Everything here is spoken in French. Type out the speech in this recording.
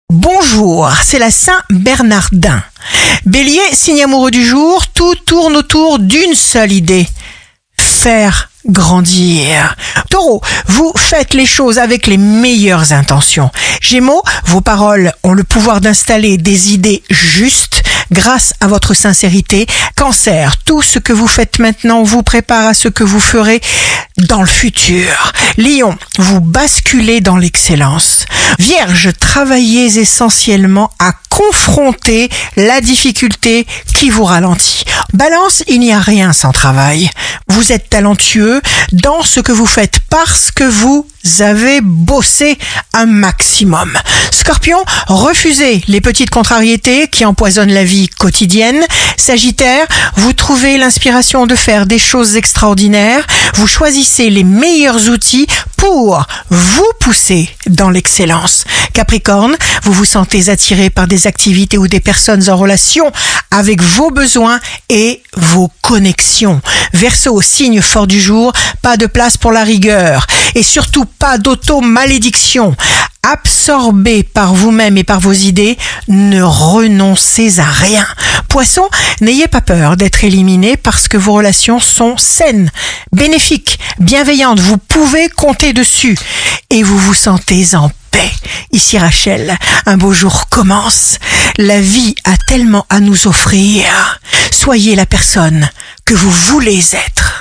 Bonjour, c'est la Saint-Bernardin. Bélier, signe amoureux du jour, tout tourne autour d'une seule idée. Faire grandir. Taureau, vous faites les choses avec les meilleures intentions. Gémeaux, vos paroles ont le pouvoir d'installer des idées justes grâce à votre sincérité. Cancer, tout ce que vous faites maintenant vous prépare à ce que vous ferez dans le futur. Lion, vous basculez dans l'excellence. Vierge, travaillez essentiellement à confronter la difficulté qui vous ralentit. Balance, il n'y a rien sans travail. Vous êtes talentueux dans ce que vous faites parce que vous avez bossé un maximum. Scorpion, refusez les petites contrariétés qui empoisonnent la vie quotidienne. Sagittaire, vous trouvez l'inspiration de faire des choses extraordinaires. Vous choisissez les meilleurs outils pour vous pousser dans l'excellence. Capricorne, vous vous sentez attiré par des activités ou des personnes en relation avec vos besoins et vos connexions. Verseau, signe fort du jour, pas de place pour la rigueur et surtout pas d'auto-malédiction. Absorbé par vous-même et par vos idées, ne renoncez à rien. Poisson, n'ayez pas peur d'être éliminé parce que vos relations sont saines, bénéfiques, bienveillantes. Vous pouvez compter dessus et vous vous sentez en paix. Ici Rachel, un beau jour commence. La vie a tellement à nous offrir. Soyez la personne que vous voulez être.